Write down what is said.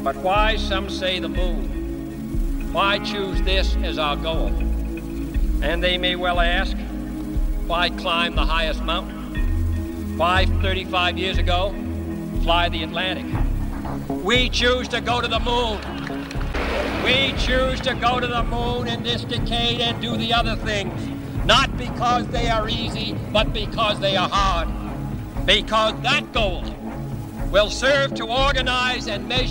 But why, some say, the moon? Why choose this as our goal? And they may well ask, why climb the highest mountain? Why, 35 years ago, fly the Atlantic? We choose to go to the moon. We choose to go to the moon in this decade and do the other things, not because they are easy, but because they are hard. Because that goal will serve to organize and measure